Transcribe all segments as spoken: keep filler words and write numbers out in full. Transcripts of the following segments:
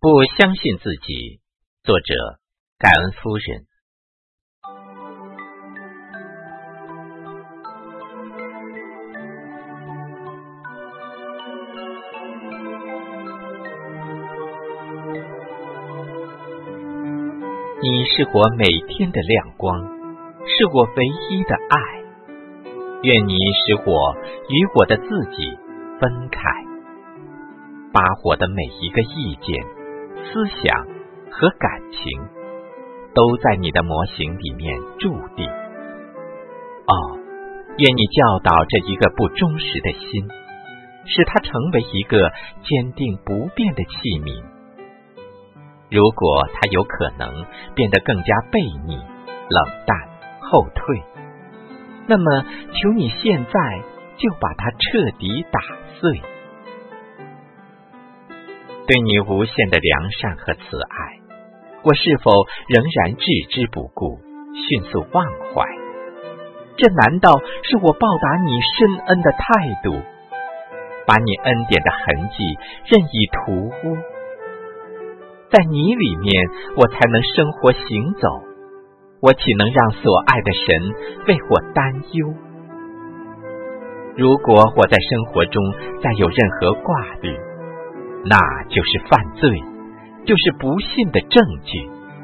不相信自己。作者：感恩夫人。你是我每天的亮光，是我唯一的爱。愿你使我与我的自己分开，把我的每一个意见、思想和感情都在你的模型里面注定。哦，愿你教导这一个不忠实的心，使它成为一个坚定不变的器皿。如果它有可能变得更加悖逆、冷淡、后退，那么求你现在就把它彻底打碎。对你无限的良善和慈爱，我是否仍然置之不顾，迅速忘怀？这难道是我报答你深恩的态度？把你恩典的痕迹任意涂污？在你里面我才能生活行走，我岂能让所爱的神为我担忧？如果我在生活中再有任何挂虑，那就是犯罪，就是不信的证据。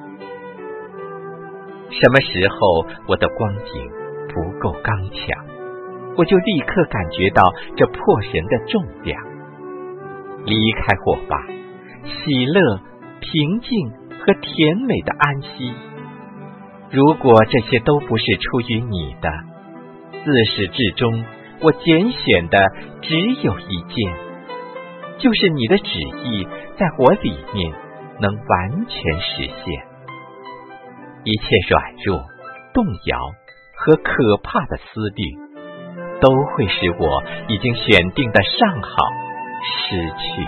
什么时候我的光景不够刚强，我就立刻感觉到这迫人的重量。离开我吧，喜乐、平静和甜美的安息。如果这些都不是出于你的，自始至终我拣选的只有一件，就是你的旨意在我里面能完全实现。一切软弱、动摇和可怕的思虑，都会使我已经选定的上好失去。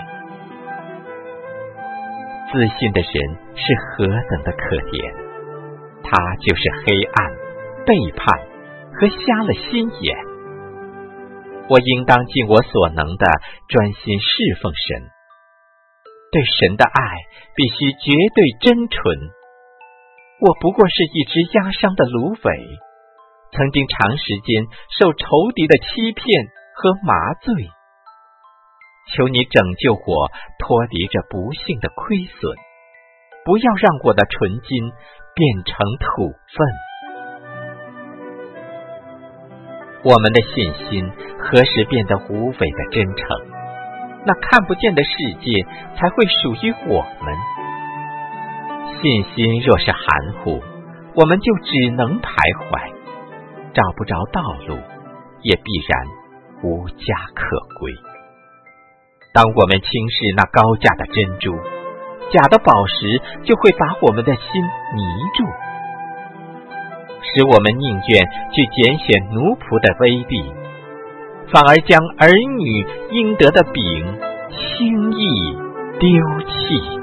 自信的人是何等的可怜，他就是黑暗、背叛和瞎了心眼。我应当尽我所能的专心侍奉神，对神的爱必须绝对真纯。我不过是一只压伤的芦苇，曾经长时间受仇敌的欺骗和麻醉。求你拯救我脱离这不幸的亏损，不要让我的纯金变成土分。我们的信心何时变得无伪的真诚？那看不见的世界才会属于我们。信心若是含糊，我们就只能徘徊，找不着道路，也必然无家可归。当我们轻视那高价的珍珠，假的宝石就会把我们的心迷住，使我们宁愿去拣选奴仆的威力，反而将儿女应得的饼轻易丢弃。